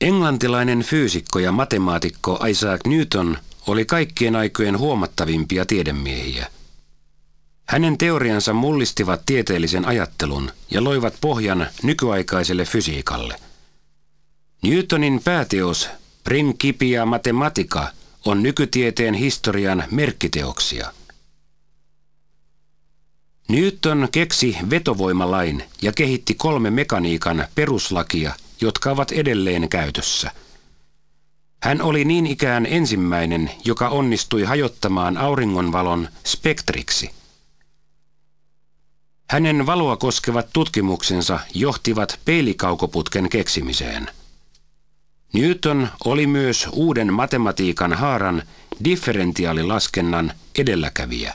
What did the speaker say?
Englantilainen fyysikko ja matemaatikko Isaac Newton oli kaikkien aikojen huomattavimpia tiedemiehiä. Hänen teoriansa mullistivat tieteellisen ajattelun ja loivat pohjan nykyaikaiselle fysiikalle. Newtonin pääteos Principia Mathematica on nykytieteen historian merkkiteoksia. Newton keksi vetovoimalain ja kehitti 3 mekaniikan peruslakia, jotka ovat edelleen käytössä. Hän oli niin ikään ensimmäinen, joka onnistui hajottamaan auringonvalon spektriksi. Hänen valoa koskevat tutkimuksensa johtivat peilikaukoputken keksimiseen. Newton oli myös uuden matematiikan haaran differentiaalilaskennan edelläkävijä.